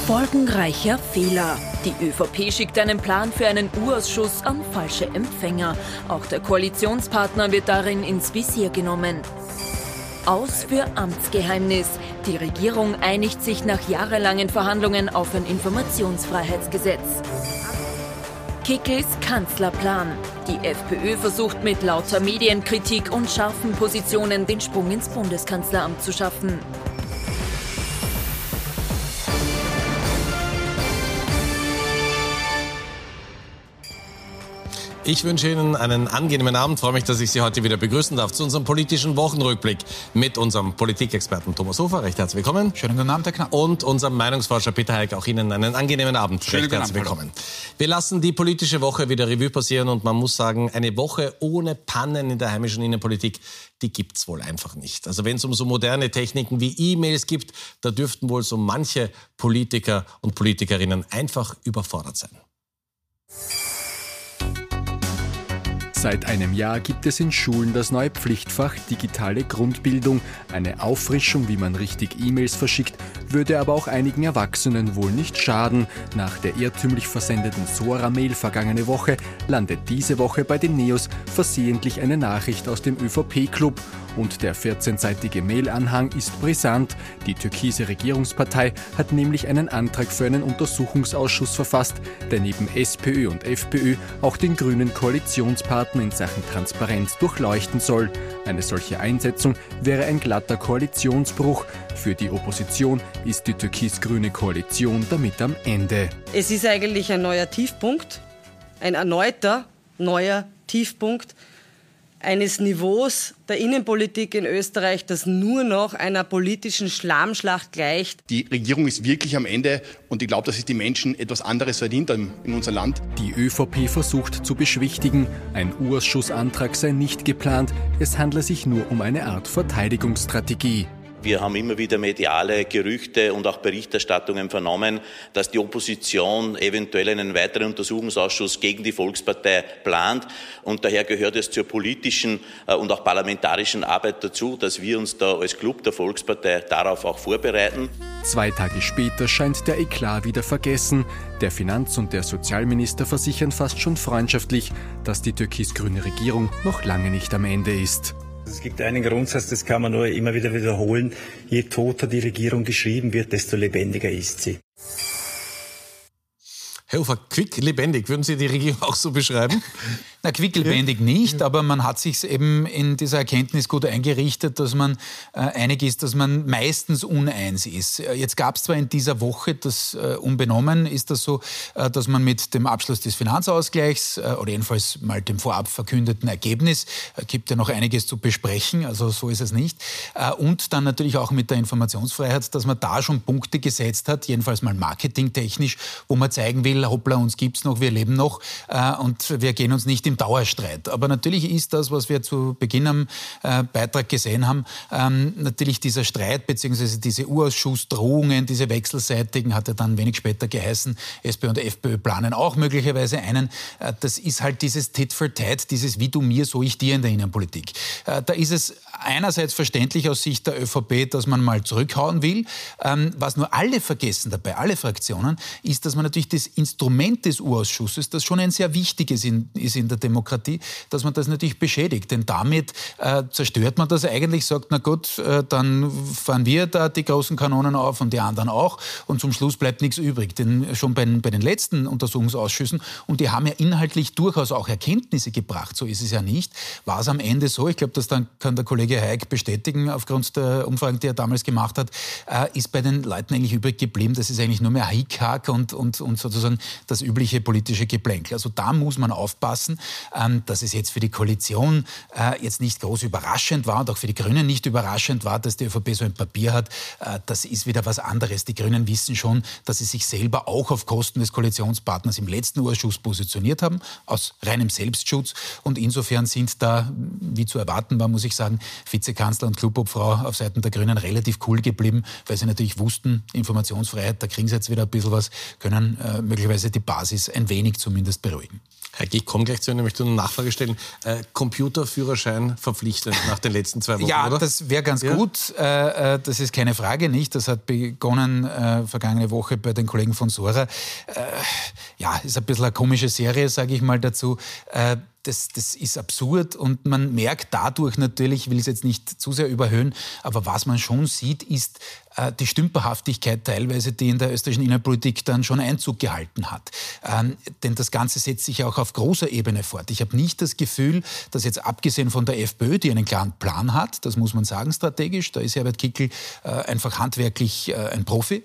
Folgenreicher Fehler. Die ÖVP schickt einen Plan für einen U-Ausschuss an falsche Empfänger. Auch der Koalitionspartner wird darin ins Visier genommen. Aus für Amtsgeheimnis. Die Regierung einigt sich nach jahrelangen Verhandlungen auf ein Informationsfreiheitsgesetz. Kickls Kanzlerplan. Die FPÖ versucht mit lauter Medienkritik und scharfen Positionen den Sprung ins Bundeskanzleramt zu schaffen. Ich wünsche Ihnen einen angenehmen Abend. Ich freue mich, dass ich Sie heute wieder begrüßen darf zu unserem politischen Wochenrückblick mit unserem Politikexperten Thomas Hofer. Recht herzlich willkommen. Schönen guten Abend, Herr Knapp. Und unserem Meinungsforscher Peter Heik. Auch Ihnen einen angenehmen Abend. Recht herzlich willkommen. Wir lassen die politische Woche wieder Revue passieren und man muss sagen, eine Woche ohne Pannen in der heimischen Innenpolitik, die gibt's wohl einfach nicht. Also wenn es um so moderne Techniken wie E-Mails gibt, da dürften wohl so manche Politiker und Politikerinnen einfach überfordert sein. Seit einem Jahr gibt es in Schulen das neue Pflichtfach Digitale Grundbildung. Eine Auffrischung, wie man richtig E-Mails verschickt, würde aber auch einigen Erwachsenen wohl nicht schaden. Nach der irrtümlich versendeten Sora-Mail vergangene Woche landet diese Woche bei den Neos versehentlich eine Nachricht aus dem ÖVP-Club. Und der 14-seitige Mailanhang ist brisant. Die türkise Regierungspartei hat nämlich einen Antrag für einen Untersuchungsausschuss verfasst, der neben SPÖ und FPÖ auch den grünen Koalitionspartner in Sachen Transparenz durchleuchten soll. Eine solche Einsetzung wäre ein glatter Koalitionsbruch. Für die Opposition ist die türkis-grüne Koalition damit am Ende. Es ist eigentlich ein neuer Tiefpunkt, ein erneuter neuer Tiefpunkt eines Niveaus der Innenpolitik in Österreich, das nur noch einer politischen Schlammschlacht gleicht. Die Regierung ist wirklich am Ende und ich glaube, dass sich die Menschen etwas anderes verdient haben in unser Land. Die ÖVP versucht zu beschwichtigen, ein U-Ausschussantrag sei nicht geplant, es handle sich nur um eine Art Verteidigungsstrategie. Wir haben immer wieder mediale Gerüchte und auch Berichterstattungen vernommen, dass die Opposition eventuell einen weiteren Untersuchungsausschuss gegen die Volkspartei plant. Und daher gehört es zur politischen und auch parlamentarischen Arbeit dazu, dass wir uns da als Club der Volkspartei darauf auch vorbereiten. 2 Tage später scheint der Eklat wieder vergessen. Der Finanz- und der Sozialminister versichern fast schon freundschaftlich, dass die türkis-grüne Regierung noch lange nicht am Ende ist. Es gibt einen Grundsatz, das kann man nur immer wieder wiederholen. Je toter die Regierung geschrieben wird, desto lebendiger ist sie. Herr Hofer, quick, lebendig, würden Sie die Regierung auch so beschreiben? Na, quicklebendig nicht, aber man hat sich eben in dieser Erkenntnis gut eingerichtet, dass man einig ist, dass man meistens uneins ist. Jetzt gab es zwar in dieser Woche, das unbenommen ist das so, dass man mit dem Abschluss des Finanzausgleichs oder jedenfalls mal dem vorab verkündeten Ergebnis, gibt ja noch einiges zu besprechen, also so ist es nicht, und dann natürlich auch mit der Informationsfreiheit, dass man da schon Punkte gesetzt hat, jedenfalls mal marketingtechnisch, wo man zeigen will, hoppla, uns gibt's noch, wir leben noch und wir gehen uns nicht im Dauerstreit. Aber natürlich ist das, was wir zu Beginn am Beitrag gesehen haben, natürlich dieser Streit bzw. diese U-Ausschussdrohungen, diese wechselseitigen, hat ja dann wenig später geheißen, SPÖ und FPÖ planen auch möglicherweise einen. Das ist halt dieses Tit for Tat, dieses wie du mir, so ich dir in der Innenpolitik. Da ist es einerseits verständlich aus Sicht der ÖVP, dass man mal zurückhauen will. Was nur alle vergessen dabei, alle Fraktionen, ist, dass man natürlich das Instrument des U-Ausschusses, das schon ein sehr wichtiges ist in der Demokratie, dass man das natürlich beschädigt. Denn damit zerstört man das eigentlich, sagt, na gut, dann fahren wir da die großen Kanonen auf und die anderen auch und zum Schluss bleibt nichts übrig. Denn schon bei den letzten Untersuchungsausschüssen, und die haben ja inhaltlich durchaus auch Erkenntnisse gebracht, so ist es ja nicht, war es am Ende so, ich glaube, das dann kann der Kollege Heik bestätigen, aufgrund der Umfragen, die er damals gemacht hat, ist bei den Leuten eigentlich übrig geblieben, das ist eigentlich nur mehr Hickhack und sozusagen das übliche politische Geplänkel. Also da muss man aufpassen, dass es jetzt für die Koalition jetzt nicht groß überraschend war und auch für die Grünen nicht überraschend war, dass die ÖVP so ein Papier hat. Das ist wieder was anderes. Die Grünen wissen schon, dass sie sich selber auch auf Kosten des Koalitionspartners im letzten Ausschuss positioniert haben, aus reinem Selbstschutz. Und insofern sind da, wie zu erwarten war, muss ich sagen, Vizekanzler und Klubobfrau auf Seiten der Grünen relativ cool geblieben, weil sie natürlich wussten, Informationsfreiheit, da kriegen sie jetzt wieder ein bisschen was, können möglicherweise die Basis ein wenig zumindest beruhigen. Herr, ich komme gleich zu Ihnen Grüne möchte nur eine Nachfrage stellen. Computerführerschein verpflichtend nach den letzten 2 Wochen, ja, oder? Das wäre ganz gut. Das ist keine Frage, nicht? Das hat begonnen vergangene Woche bei den Kollegen von Sora. Ist ein bisschen eine komische Serie, sage ich mal dazu. Das ist absurd und man merkt dadurch natürlich, ich will es jetzt nicht zu sehr überhöhen, aber was man schon sieht, ist die Stümperhaftigkeit teilweise, die in der österreichischen Innenpolitik dann schon Einzug gehalten hat. Denn das Ganze setzt sich auch auf großer Ebene fort. Ich habe nicht das Gefühl, dass jetzt abgesehen von der FPÖ, die einen klaren Plan hat, das muss man sagen strategisch, da ist Herbert Kickl einfach handwerklich ein Profi,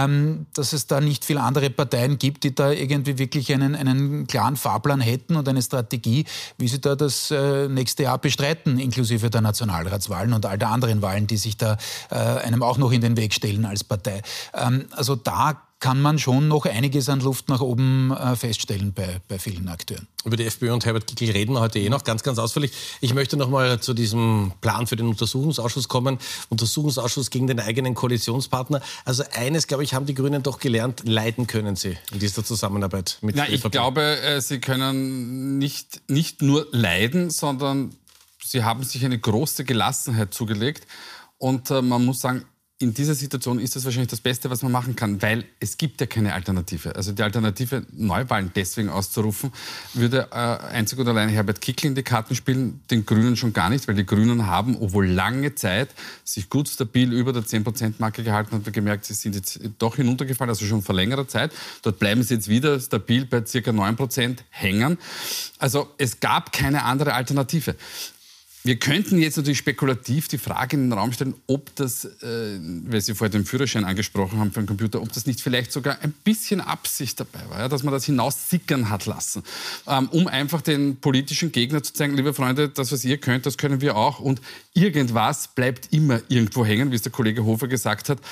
dass es da nicht viele andere Parteien gibt, die da irgendwie wirklich einen klaren Fahrplan hätten und eine Strategie, wie sie da das nächste Jahr bestreiten, inklusive der Nationalratswahlen und all der anderen Wahlen, die sich da einem auch noch in den Weg stellen als Partei. Also da kann man schon noch einiges an Luft nach oben feststellen bei vielen Akteuren. Über die FPÖ und Herbert Kickl reden wir heute noch ganz, ganz ausführlich. Ich möchte noch mal zu diesem Plan für den Untersuchungsausschuss kommen. Untersuchungsausschuss gegen den eigenen Koalitionspartner. Also eines, glaube ich, haben die Grünen doch gelernt, leiden können sie in dieser Zusammenarbeit mit Ich glaube, sie können nicht nur leiden, sondern sie haben sich eine große Gelassenheit zugelegt. Und man muss sagen, in dieser Situation ist das wahrscheinlich das Beste, was man machen kann, weil es gibt ja keine Alternative. Also die Alternative, Neuwahlen deswegen auszurufen, würde einzig und allein Herbert Kickl in die Karten spielen, den Grünen schon gar nicht, weil die Grünen haben, obwohl lange Zeit sich gut stabil über der 10%-Marke gehalten und gemerkt, sie sind jetzt doch hinuntergefallen, also schon vor längerer Zeit. Dort bleiben sie jetzt wieder stabil bei ca. 9% hängen. Also es gab keine andere Alternative. Wir könnten jetzt natürlich spekulativ die Frage in den Raum stellen, ob das, weil Sie vorher den Führerschein angesprochen haben für den Computer, ob das nicht vielleicht sogar ein bisschen Absicht dabei war, ja, dass man das hinaussickern hat lassen, um einfach den politischen Gegner zu zeigen, liebe Freunde, das, was ihr könnt, das können wir auch und irgendwas bleibt immer irgendwo hängen, wie es der Kollege Hofer gesagt hat.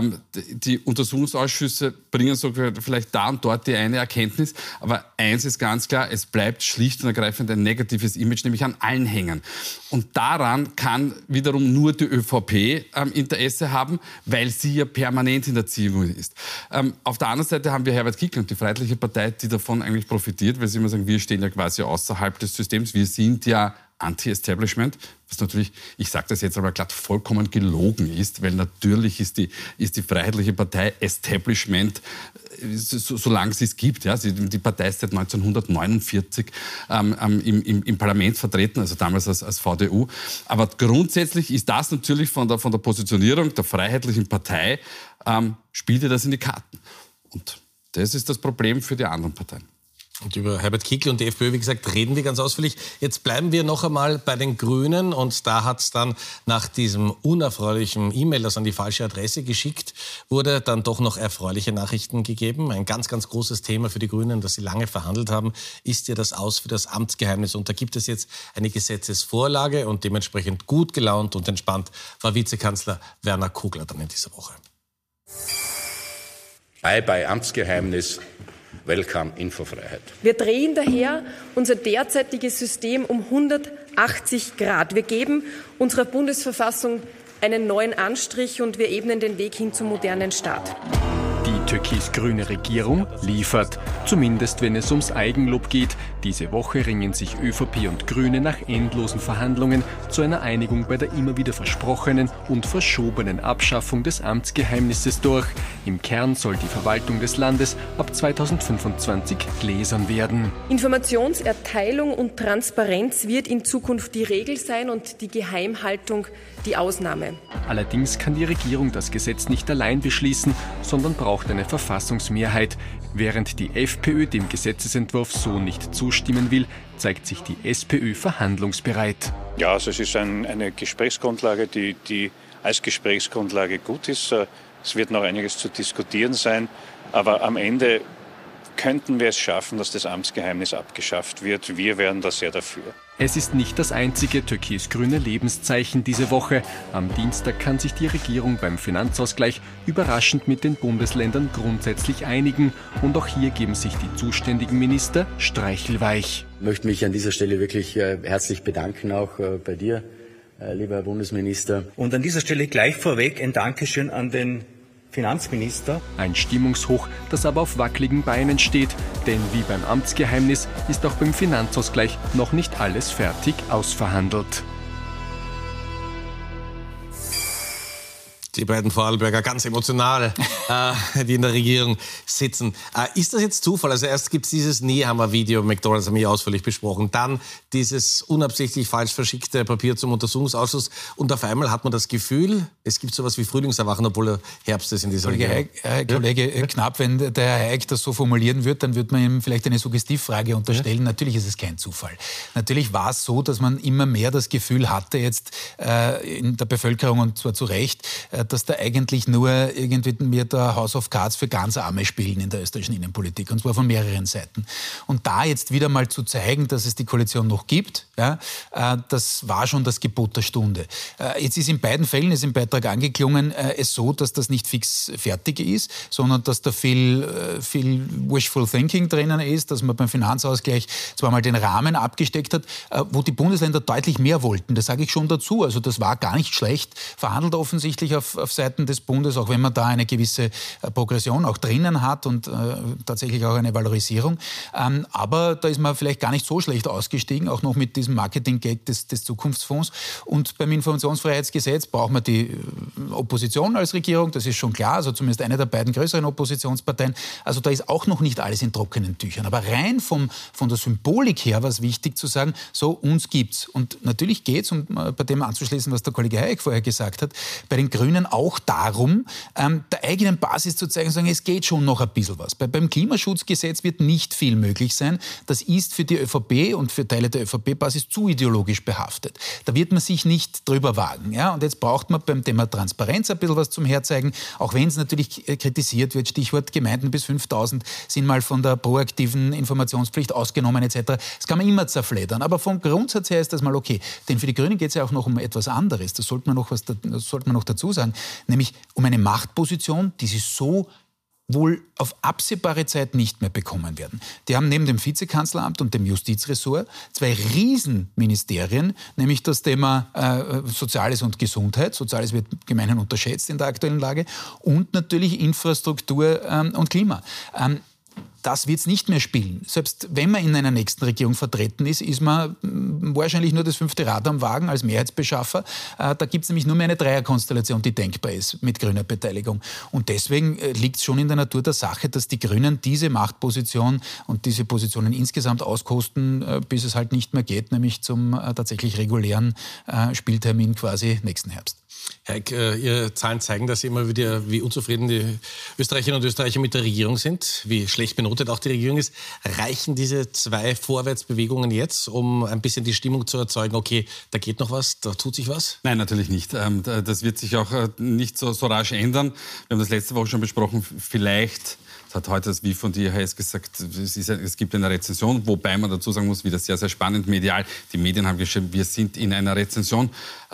Die Untersuchungsausschüsse bringen sogar vielleicht da und dort die eine Erkenntnis, aber eins ist ganz klar, es bleibt schlicht und ergreifend ein negatives Image, nämlich an allen hängen. Und daran kann wiederum nur die ÖVP Interesse haben, weil sie ja permanent in der Ziehung ist. Auf der anderen Seite haben wir Herbert Kickl und die Freiheitliche Partei, die davon eigentlich profitiert, weil sie immer sagen, wir stehen ja quasi außerhalb des Systems, wir sind ja Anti-Establishment, was natürlich, ich sage das jetzt aber glatt, vollkommen gelogen ist, weil natürlich ist die Freiheitliche Partei Establishment, solange es gibt. Ja. Die Partei ist seit 1949 im Parlament vertreten, also damals als VDU. Aber grundsätzlich ist das natürlich von der Positionierung der Freiheitlichen Partei, spielt ihr das in die Karten. Und das ist das Problem für die anderen Parteien. Und über Herbert Kickl und die FPÖ, wie gesagt, reden wir ganz ausführlich. Jetzt bleiben wir noch einmal bei den Grünen. Und da hat es dann nach diesem unerfreulichen E-Mail, das an die falsche Adresse geschickt wurde, dann doch noch erfreuliche Nachrichten gegeben. Ein ganz, ganz großes Thema für die Grünen, das sie lange verhandelt haben, ist ja das Aus für das Amtsgeheimnis. Und da gibt es jetzt eine Gesetzesvorlage und dementsprechend gut gelaunt und entspannt war Vizekanzler Werner Kogler dann in dieser Woche. Bye-bye Amtsgeheimnis. Welcome Infofreiheit. Wir drehen daher unser derzeitiges System um 180 Grad. Wir geben unserer Bundesverfassung einen neuen Anstrich und wir ebnen den Weg hin zum modernen Staat. Die türkis-grüne Regierung liefert, zumindest wenn es ums Eigenlob geht. Diese Woche ringen sich ÖVP und Grüne nach endlosen Verhandlungen zu einer Einigung bei der immer wieder versprochenen und verschobenen Abschaffung des Amtsgeheimnisses durch. Im Kern soll die Verwaltung des Landes ab 2025 gläsern werden. Informationserteilung und Transparenz wird in Zukunft die Regel sein und die Geheimhaltung die Ausnahme. Allerdings kann die Regierung das Gesetz nicht allein beschließen, sondern braucht eine Verfassungsmehrheit. Während die FPÖ dem Gesetzesentwurf so nicht zustimmen will, zeigt sich die SPÖ verhandlungsbereit. Ja, also es ist eine Gesprächsgrundlage, die als Gesprächsgrundlage gut ist. Es wird noch einiges zu diskutieren sein, aber am Ende könnten wir es schaffen, dass das Amtsgeheimnis abgeschafft wird. Wir wären da sehr dafür. Es ist nicht das einzige türkis-grüne Lebenszeichen diese Woche. Am Dienstag kann sich die Regierung beim Finanzausgleich überraschend mit den Bundesländern grundsätzlich einigen. Und auch hier geben sich die zuständigen Minister streichelweich. Ich möchte mich an dieser Stelle wirklich herzlich bedanken, auch bei dir, lieber Herr Bundesminister. Und an dieser Stelle gleich vorweg ein Dankeschön an den Finanzminister. Ein Stimmungshoch, das aber auf wackeligen Beinen steht. Denn wie beim Amtsgeheimnis ist auch beim Finanzausgleich noch nicht alles fertig ausverhandelt. Die beiden Vorarlberger ganz emotional, die in der Regierung sitzen. Ist das jetzt Zufall? Also erst gibt es dieses Nehammer-Video, McDonald's haben wir ausführlich besprochen, dann dieses unabsichtlich falsch verschickte Papier zum Untersuchungsausschuss und auf einmal hat man das Gefühl, es gibt sowas wie Frühlingserwachen, obwohl Herbst ist in dieser Regierung. Kollege Knapp, wenn der Herr Haig das so formulieren wird, dann wird man ihm vielleicht eine Suggestivfrage unterstellen. Ja. Natürlich ist es kein Zufall. Natürlich war es so, dass man immer mehr das Gefühl hatte jetzt in der Bevölkerung, und zwar zu Recht, dass da eigentlich nur irgendwie mir der House of Cards für ganz Arme spielen in der österreichischen Innenpolitik, und zwar von mehreren Seiten. Und da jetzt wieder mal zu zeigen, dass es die Koalition noch gibt, ja, das war schon das Gebot der Stunde. Jetzt ist in beiden Fällen, ist im Beitrag angeklungen, es so, dass das nicht fix fertig ist, sondern dass da viel wishful thinking drinnen ist, dass man beim Finanzausgleich zwar mal den Rahmen abgesteckt hat, wo die Bundesländer deutlich mehr wollten. Das sage ich schon dazu. Also das war gar nicht schlecht verhandelt offensichtlich auf Seiten des Bundes, auch wenn man da eine gewisse Progression auch drinnen hat und tatsächlich auch eine Valorisierung. Aber da ist man vielleicht gar nicht so schlecht ausgestiegen, auch noch mit diesem Marketing-Gag des Zukunftsfonds. Und beim Informationsfreiheitsgesetz braucht man die Opposition als Regierung, das ist schon klar, also zumindest eine der beiden größeren Oppositionsparteien. Also da ist auch noch nicht alles in trockenen Tüchern. Aber rein von der Symbolik her war es wichtig zu sagen, so, uns gibt's. Und natürlich geht's, um bei dem anzuschließen, was der Kollege Hayek vorher gesagt hat, bei den Grünen auch darum, der eigenen Basis zu zeigen, sagen, es geht schon noch ein bisschen was. Beim Klimaschutzgesetz wird nicht viel möglich sein. Das ist für die ÖVP und für Teile der ÖVP-Basis zu ideologisch behaftet. Da wird man sich nicht drüber wagen. Ja? Und jetzt braucht man beim Thema Transparenz ein bisschen was zum Herzeigen, auch wenn es natürlich kritisiert wird. Stichwort Gemeinden bis 5.000 sind mal von der proaktiven Informationspflicht ausgenommen etc. Das kann man immer zerfleddern. Aber vom Grundsatz her ist das mal okay. Denn für die Grünen geht es ja auch noch um etwas anderes. Das sollte man noch dazu sagen. Nämlich um eine Machtposition, die sie so wohl auf absehbare Zeit nicht mehr bekommen werden. Die haben neben dem Vizekanzleramt und dem Justizressort 2 Riesenministerien, nämlich das Thema Soziales und Gesundheit. Soziales wird gemeinhin unterschätzt in der aktuellen Lage. Und natürlich Infrastruktur und Klima. Das wird es nicht mehr spielen. Selbst wenn man in einer nächsten Regierung vertreten ist, ist man wahrscheinlich nur das 5. Rad am Wagen als Mehrheitsbeschaffer. Da gibt es nämlich nur mehr eine Dreierkonstellation, die denkbar ist mit grüner Beteiligung. Und deswegen liegt es schon in der Natur der Sache, dass die Grünen diese Machtposition und diese Positionen insgesamt auskosten, bis es halt nicht mehr geht, nämlich zum tatsächlich regulären Spieltermin quasi nächsten Herbst. Herr Haig, Ihre Zahlen zeigen, dass Sie immer wieder, wie unzufrieden die Österreicherinnen und Österreicher mit der Regierung sind, wie schlecht benotet auch die Regierung ist. Reichen diese 2 Vorwärtsbewegungen jetzt, um ein bisschen die Stimmung zu erzeugen, okay, da geht noch was, da tut sich was? Nein, natürlich nicht. Das wird sich auch nicht so rasch ändern. Wir haben das letzte Woche schon besprochen, vielleicht... Das hat heute das wie von die IHS gesagt, es gibt eine Rezession, wobei man dazu sagen muss, wieder sehr, sehr spannend medial. Die Medien haben geschrieben, wir sind in einer Rezession.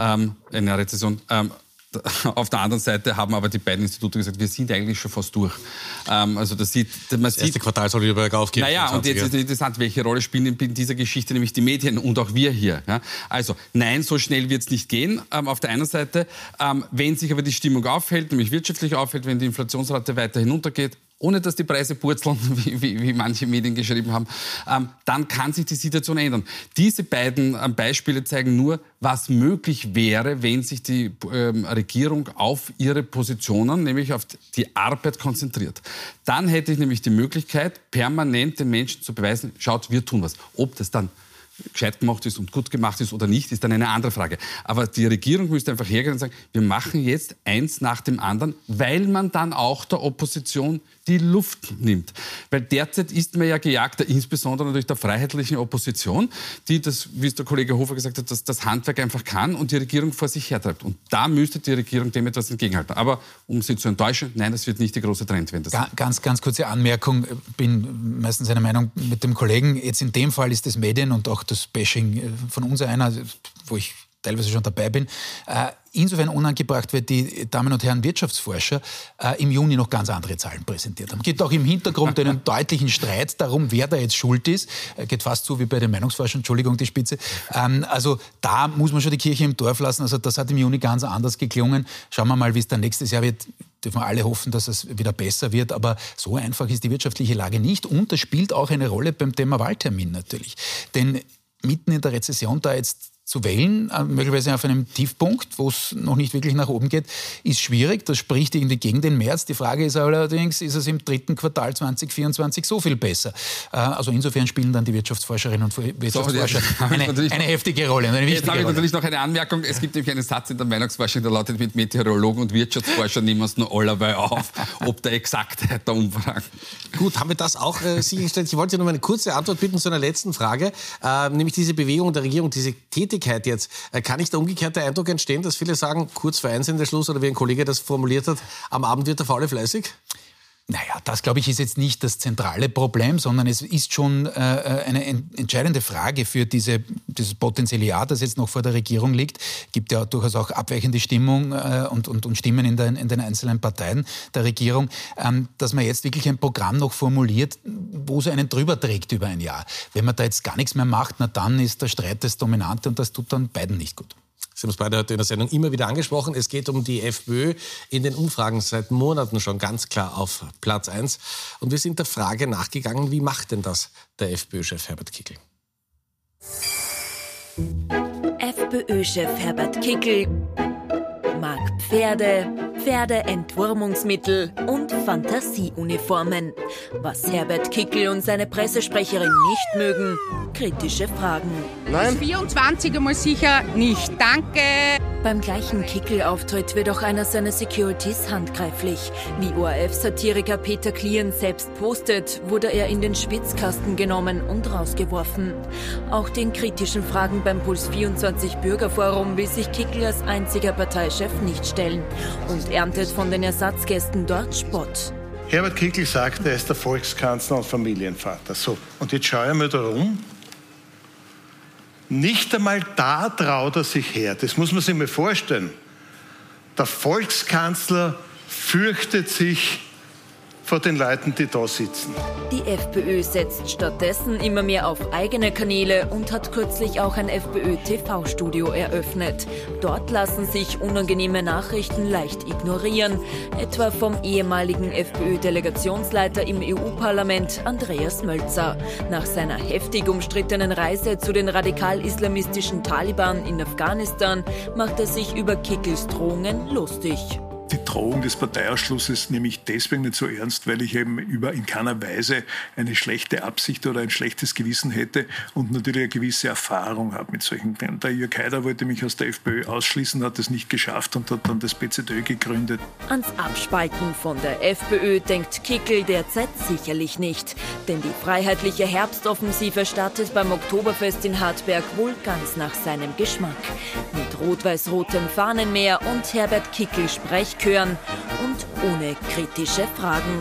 Auf der anderen Seite haben aber die beiden Institute gesagt, wir sind eigentlich schon fast durch. Also das erste Quartal soll wieder bergauf gehen. Naja, und jetzt ist interessant, welche Rolle spielen in dieser Geschichte nämlich die Medien und auch wir hier. Ja? Also nein, so schnell wird es nicht gehen. Auf der einen Seite, wenn sich aber die Stimmung aufhält, nämlich wirtschaftlich aufhält, wenn die Inflationsrate weiter hinuntergeht, ohne dass die Preise purzeln, wie manche Medien geschrieben haben, dann kann sich die Situation ändern. Diese beiden Beispiele zeigen nur, was möglich wäre, wenn sich die Regierung auf ihre Positionen, nämlich auf die Arbeit konzentriert. Dann hätte ich nämlich die Möglichkeit, permanent den Menschen zu beweisen, schaut, wir tun was. Ob das dann gescheit gemacht ist und gut gemacht ist oder nicht, ist dann eine andere Frage. Aber die Regierung müsste einfach hergehen und sagen, wir machen jetzt eins nach dem anderen, weil man dann auch der Opposition die Luft nimmt. Weil derzeit ist man ja gejagt, insbesondere natürlich der freiheitlichen Opposition, die das, wie es der Kollege Hofer gesagt hat, das Handwerk einfach kann und die Regierung vor sich hertreibt. Und da müsste die Regierung dem etwas entgegenhalten. Aber um sie zu enttäuschen, nein, das wird nicht die große Trendwende sein. Ganz kurze Anmerkung, bin meistens einer Meinung mit dem Kollegen. Jetzt in dem Fall ist das Medien und auch das Bashing von uns einer, wo ich teilweise schon dabei bin, insofern unangebracht, weil die Damen und Herren Wirtschaftsforscher im Juni noch ganz andere Zahlen präsentiert haben. Es gibt auch im Hintergrund einen deutlichen Streit darum, wer da jetzt schuld ist. Geht fast so wie bei den Meinungsforschern, Entschuldigung, die Spitze. Also da muss man schon die Kirche im Dorf lassen. Also das hat im Juni ganz anders geklungen. Schauen wir mal, wie es dann nächstes Jahr wird. dürfen wir alle hoffen, dass es wieder besser wird. Aber so einfach ist die wirtschaftliche Lage nicht. Und das spielt auch eine Rolle beim Thema Wahltermin natürlich. Denn mitten in der Rezession da jetzt zu wählen, möglicherweise auf einem Tiefpunkt, wo es noch nicht wirklich nach oben geht, ist schwierig. Das spricht irgendwie gegen den März. Die Frage ist allerdings, ist es im 3. Quartal 2024 so viel besser? Also insofern spielen dann die Wirtschaftsforscherinnen und Wirtschaftsforscher eine heftige Rolle. Jetzt habe ich natürlich noch eine Anmerkung. Es gibt nämlich einen Satz in der Meinungsforschung, der lautet, mit Meteorologen und Wirtschaftsforschern nehmen wir es nur allerweil auf, ob der Exaktheit der Umfragen. Gut, haben wir das auch sichergestellt? Ich wollte noch mal eine kurze Antwort bitten zu einer letzten Frage, nämlich diese Bewegung der Regierung, diese Tätigkeit jetzt. Kann nicht der umgekehrte Eindruck entstehen, dass viele sagen, kurz vor 1 in der Schluss, oder wie ein Kollege das formuliert hat, am Abend wird der Faule fleißig? Naja, das, glaube ich, ist jetzt nicht das zentrale Problem, sondern es ist schon eine entscheidende Frage für dieses potenzielle Jahr, das jetzt noch vor der Regierung liegt. Es gibt ja durchaus auch abweichende Stimmung und Stimmen in den einzelnen Parteien der Regierung, dass man jetzt wirklich ein Programm noch formuliert, wo es einen drüber trägt über ein Jahr. Wenn man da jetzt gar nichts mehr macht, na dann ist der Streit das Dominante und das tut dann beiden nicht gut. Sie haben es beide heute in der Sendung immer wieder angesprochen. Es geht um die FPÖ in den Umfragen seit Monaten schon ganz klar auf Platz 1. Und wir sind der Frage nachgegangen, wie macht denn das der FPÖ-Chef Herbert Kickl? FPÖ-Chef Herbert Kickl mag Pferde, Pferdeentwurmungsmittel und Fantasieuniformen. Was Herbert Kickl und seine Pressesprecherin nicht mögen, kritische Fragen. Nein. 24 einmal sicher nicht. Danke. Beim gleichen Kickl-Auftritt wird auch einer seiner Securities handgreiflich. Wie ORF-Satiriker Peter Klien selbst postet, wurde er in den Schwitzkasten genommen und rausgeworfen. Auch den kritischen Fragen beim Puls24 Bürgerforum will sich Kickl als einziger Parteichef nicht stellen und erntet von den Ersatzgästen dort Spott. Herbert Kickl sagt, er ist der Volkskanzler und Familienvater. So, und jetzt schaue ich mal da rum. Nicht einmal da traut er sich her. Das muss man sich mal vorstellen. Der Volkskanzler fürchtet sich vor den Leuten, die da sitzen. Die FPÖ setzt stattdessen immer mehr auf eigene Kanäle und hat kürzlich auch ein FPÖ-TV-Studio eröffnet. Dort lassen sich unangenehme Nachrichten leicht ignorieren, etwa vom ehemaligen FPÖ-Delegationsleiter im EU-Parlament Andreas Mölzer. Nach seiner heftig umstrittenen Reise zu den radikal-islamistischen Taliban in Afghanistan macht er sich über Kickls Drohungen lustig. Die Drohung des Parteiausschlusses nehme ich deswegen nicht so ernst, weil ich eben in keiner Weise eine schlechte Absicht oder ein schlechtes Gewissen hätte und natürlich eine gewisse Erfahrung habe mit solchen Dingen. Der Jörg Haider wollte mich aus der FPÖ ausschließen, hat es nicht geschafft und hat dann das PZÖ gegründet. Ans Abspalten von der FPÖ denkt Kickl derzeit sicherlich nicht. Denn die freiheitliche Herbstoffensive startet beim Oktoberfest in Hartberg wohl ganz nach seinem Geschmack. Mit rot-weiß-rotem Fahnenmeer und Herbert Kickl Sprechchören und ohne kritische Fragen.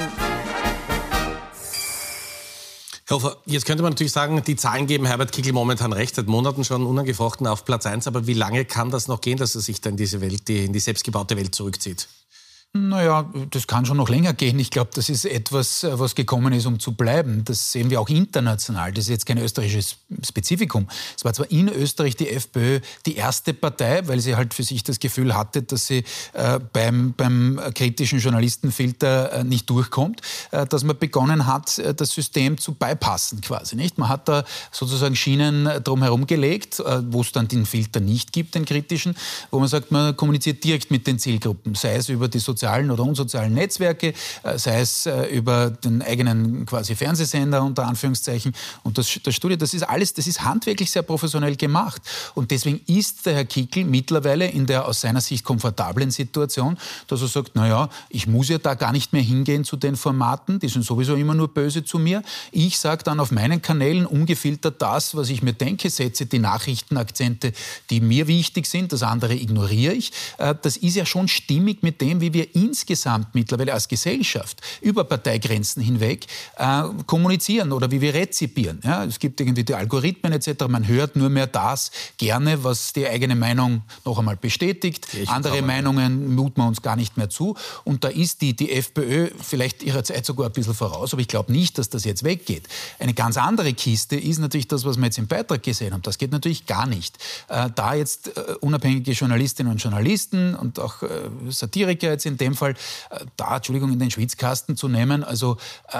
Herr Hofer, jetzt könnte man natürlich sagen, die Zahlen geben Herbert Kickl momentan recht, seit Monaten schon unangefochten auf Platz 1. Aber wie lange kann das noch gehen, dass er sich dann in die selbstgebaute Welt zurückzieht? Naja, das kann schon noch länger gehen. Ich glaube, das ist etwas, was gekommen ist, um zu bleiben. Das sehen wir auch international. Das ist jetzt kein österreichisches Spezifikum. Es war zwar in Österreich die FPÖ die erste Partei, weil sie halt für sich das Gefühl hatte, dass sie beim kritischen Journalistenfilter nicht durchkommt, dass man begonnen hat, das System zu bypassen quasi. Nicht? Man hat da sozusagen Schienen drumherum gelegt, wo es dann den Filter nicht gibt, den kritischen, wo man sagt, man kommuniziert direkt mit den Zielgruppen, sei es über die sozialen oder unsozialen Netzwerke, sei es über den eigenen quasi Fernsehsender unter Anführungszeichen. Und das Studio, das ist alles, das ist handwerklich sehr professionell gemacht. Und deswegen ist der Herr Kickl mittlerweile in der aus seiner Sicht komfortablen Situation, dass er sagt, naja, ich muss ja da gar nicht mehr hingehen zu den Formaten, die sind sowieso immer nur böse zu mir. Ich sage dann auf meinen Kanälen ungefiltert das, was ich mir denke, setze die Nachrichtenakzente, die mir wichtig sind, das andere ignoriere ich. Das ist ja schon stimmig mit dem, wie wir insgesamt mittlerweile als Gesellschaft über Parteigrenzen hinweg kommunizieren oder wie wir rezipieren. Ja, es gibt irgendwie die Algorithmen etc. Man hört nur mehr das gerne, was die eigene Meinung noch einmal bestätigt. Andere Meinungen muten wir uns gar nicht mehr zu. Und da ist die FPÖ vielleicht ihrer Zeit sogar ein bisschen voraus, aber ich glaube nicht, dass das jetzt weggeht. Eine ganz andere Kiste ist natürlich das, was wir jetzt im Beitrag gesehen haben. Das geht natürlich gar nicht. Da jetzt unabhängige Journalistinnen und Journalisten und auch Satiriker jetzt in dem Fall in den Schwitzkasten zu nehmen. Also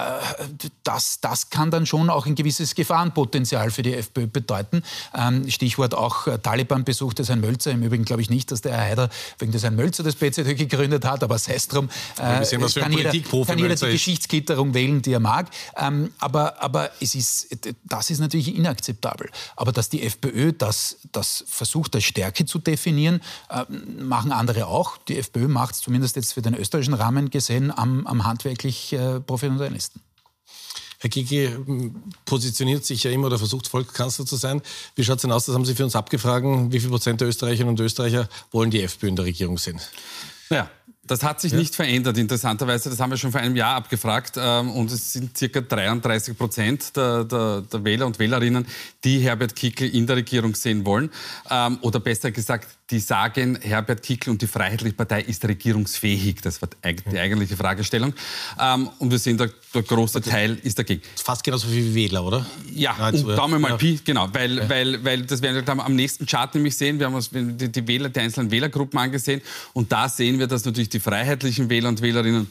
das kann dann schon auch ein gewisses Gefahrenpotenzial für die FPÖ bedeuten. Stichwort auch Taliban-Besuch des Herrn Mölzer. Im Übrigen glaube ich nicht, dass der Herr Haider wegen des Herrn Mölzer das BZÖ gegründet hat, aber sei es drum, kann jeder die Geschichtsklitterung wählen, die er mag. Aber das ist natürlich inakzeptabel. Aber dass die FPÖ das versucht, als Stärke zu definieren, machen andere auch. Die FPÖ macht es zumindest jetzt für den österreichischen Rahmen gesehen am handwerklich professionellsten. Herr Kickl positioniert sich ja immer oder versucht, Volkskanzler zu sein. Wie schaut es denn aus? Das haben Sie für uns abgefragt. Wie viel Prozent der Österreicherinnen und Österreicher wollen die FPÖ in der Regierung sehen? Naja, das hat sich nicht verändert, interessanterweise. Das haben wir schon vor einem Jahr abgefragt. Und es sind ca. 33% der Wähler und Wählerinnen, die Herbert Kickl in der Regierung sehen wollen. Oder besser gesagt, die sagen, Herbert Kickl und die Freiheitliche Partei ist regierungsfähig. Das war die eigentliche Fragestellung. Und wir sehen, der große Teil ist dagegen. Fast genauso viel wie Wähler, oder? Ja, und Daumen mal Pi, genau. Weil das werden wir am nächsten Chart nämlich sehen. Wir haben uns die einzelnen Wählergruppen angesehen. Und da sehen wir, dass natürlich die freiheitlichen Wähler und Wählerinnen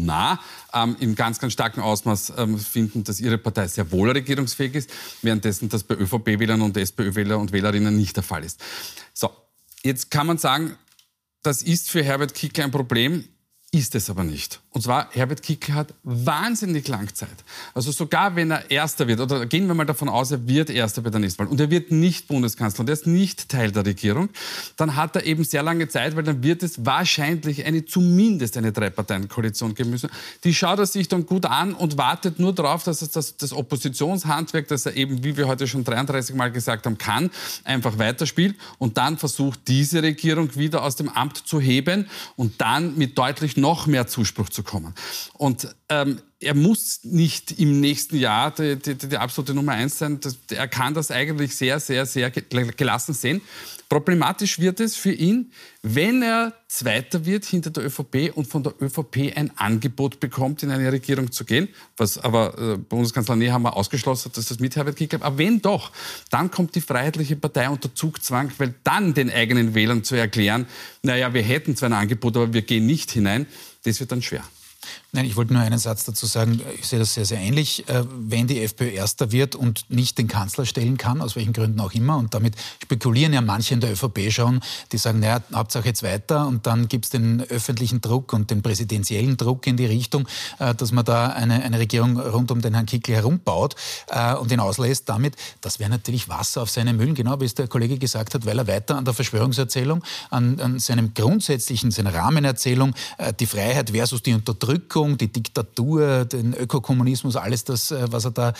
im ganz, ganz starken Ausmaß finden, dass ihre Partei sehr wohl regierungsfähig ist, währenddessen das bei ÖVP-Wählern und SPÖ-Wähler und Wählerinnen nicht der Fall ist. So, jetzt kann man sagen, das ist für Herbert Kickl ein Problem, ist es aber nicht. Und zwar, Herbert Kickl hat wahnsinnig lang Zeit. Also sogar wenn er Erster wird, oder gehen wir mal davon aus, er wird Erster bei der nächsten Wahl und er wird nicht Bundeskanzler und er ist nicht Teil der Regierung, dann hat er eben sehr lange Zeit, weil dann wird es wahrscheinlich zumindest eine Drei-Parteien-Koalition geben müssen. Die schaut er sich dann gut an und wartet nur darauf, dass das Oppositionshandwerk, das er eben, wie wir heute schon 33 Mal gesagt haben, kann, einfach weiterspielt und dann versucht, diese Regierung wieder aus dem Amt zu heben und dann mit deutlich noch mehr Zuspruch zu kommen. Und er muss nicht im nächsten Jahr die absolute Nummer 1 sein. Er kann das eigentlich sehr, sehr, sehr gelassen sehen. Problematisch wird es für ihn, wenn er Zweiter wird hinter der ÖVP und von der ÖVP ein Angebot bekommt, in eine Regierung zu gehen. Was aber Bundeskanzler Nehammer ausgeschlossen hat, dass das mit Herbert Kickl. Aber wenn doch, dann kommt die Freiheitliche Partei unter Zugzwang, weil dann den eigenen Wählern zu erklären, naja, wir hätten zwar ein Angebot, aber wir gehen nicht hinein, das wird dann schwer. Nein, ich wollte nur einen Satz dazu sagen. Ich sehe das sehr, sehr ähnlich. Wenn die FPÖ Erster wird und nicht den Kanzler stellen kann, aus welchen Gründen auch immer, und damit spekulieren ja manche in der ÖVP schon, die sagen, naja, Hauptsache jetzt weiter, und dann gibt es den öffentlichen Druck und den präsidentiellen Druck in die Richtung, dass man da eine Regierung rund um den Herrn Kickl herumbaut und ihn auslässt damit. Das wäre natürlich Wasser auf seine Mühlen, genau wie es der Kollege gesagt hat, weil er weiter an der Verschwörungserzählung, an seinem grundsätzlichen, seiner Rahmenerzählung, die Freiheit versus die Unterdrückung, die Diktatur, den Ökokommunismus, alles das, was er da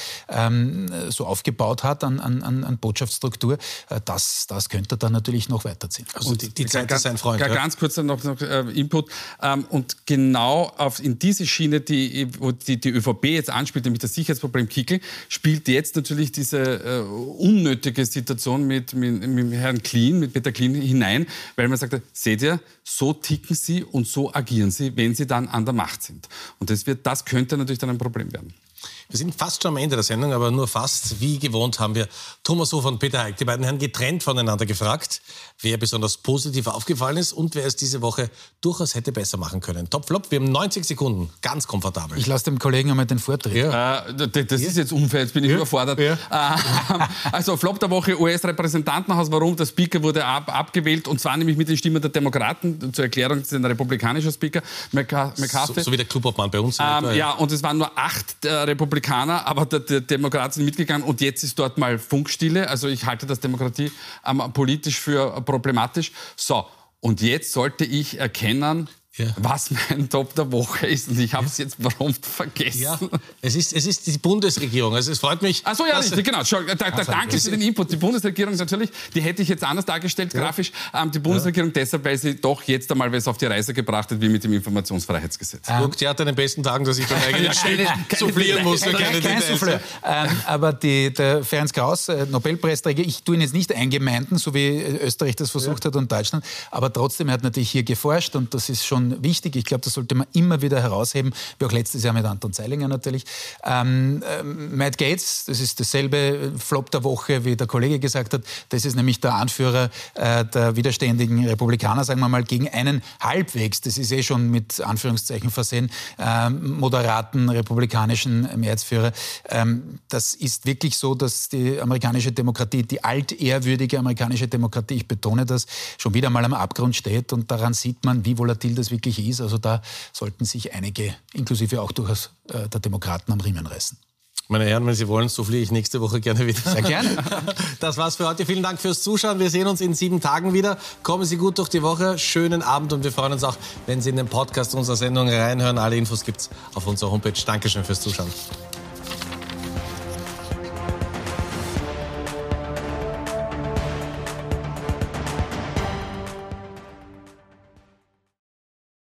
so aufgebaut hat an Botschaftsstruktur, das könnte er dann natürlich noch weiterziehen. Also die Zeit ist ein Freund. Ganz kurz noch Input. Und genau in diese Schiene, wo die ÖVP jetzt anspielt, nämlich das Sicherheitsproblem Kickl, spielt jetzt natürlich diese unnötige Situation mit Herrn Klien, mit Peter Klien hinein, weil man sagt, seht ihr, so ticken sie und so agieren sie, wenn sie dann an der Macht sind. Und das könnte natürlich dann ein Problem werden. Wir sind fast schon am Ende der Sendung, aber nur fast. Wie gewohnt haben wir Thomas Hofer und Peter Haig, die beiden Herren getrennt voneinander gefragt, wer besonders positiv aufgefallen ist und wer es diese Woche durchaus hätte besser machen können. Top, Flop, wir haben 90 Sekunden, ganz komfortabel. Ich lasse dem Kollegen einmal den Vortritt. Ja. Das ist jetzt unfair, jetzt bin ich überfordert. Ja. Also Flop der Woche, US-Repräsentantenhaus, warum? Der Speaker wurde abgewählt, und zwar nämlich mit den Stimmen der Demokraten. Zur Erklärung, das ist ein republikanischer Speaker, McCarthy. So wie der Clubobmann bei uns. Ja, und es waren nur 8 Republikaner, aber die Demokraten sind mitgegangen und jetzt ist dort mal Funkstille. Also ich halte das Demokratie politisch für problematisch. So, und jetzt sollte ich erkennen, was mein Top der Woche ist. Und ich habe es jetzt prompt vergessen. Ja, es ist die Bundesregierung. Also es freut mich. Ach so, ja, richtig, genau. Danke für den Input. Die Bundesregierung natürlich, die hätte ich jetzt anders dargestellt, grafisch. Die Bundesregierung deshalb, weil sie doch jetzt einmal was auf die Reise gebracht hat, wie mit dem Informationsfreiheitsgesetz. Guckt, die hat an den besten Tagen, dass ich dann eigentlich soufflieren muss. Kein Souffleur. Aber der Ferenc Krauss, Nobelpreisträger, ich tue ihn jetzt nicht eingemeinden, so wie Österreich das versucht hat und Deutschland, aber trotzdem, er hat natürlich hier geforscht und das ist schon schon wichtig. Ich glaube, das sollte man immer wieder herausheben, wie auch letztes Jahr mit Anton Zeilinger natürlich. Matt Gaetz, das ist dasselbe Flop der Woche, wie der Kollege gesagt hat. Das ist nämlich der Anführer der widerständigen Republikaner, sagen wir mal, gegen einen halbwegs, das ist schon mit Anführungszeichen versehen, moderaten republikanischen Mehrheitsführer. Das ist wirklich so, dass die amerikanische Demokratie, die altehrwürdige amerikanische Demokratie, ich betone das, schon wieder mal am Abgrund steht und daran sieht man, wie volatil das wirklich ist. Also da sollten sich einige, inklusive auch durchaus der Demokraten, am Riemen reißen. Meine Herren, wenn Sie wollen, so fliege ich nächste Woche gerne wieder. Sehr gerne. Das war's für heute. Vielen Dank fürs Zuschauen. Wir sehen uns in 7 Tagen wieder. Kommen Sie gut durch die Woche. Schönen Abend und wir freuen uns auch, wenn Sie in den Podcast unserer Sendung reinhören. Alle Infos gibt's auf unserer Homepage. Dankeschön fürs Zuschauen.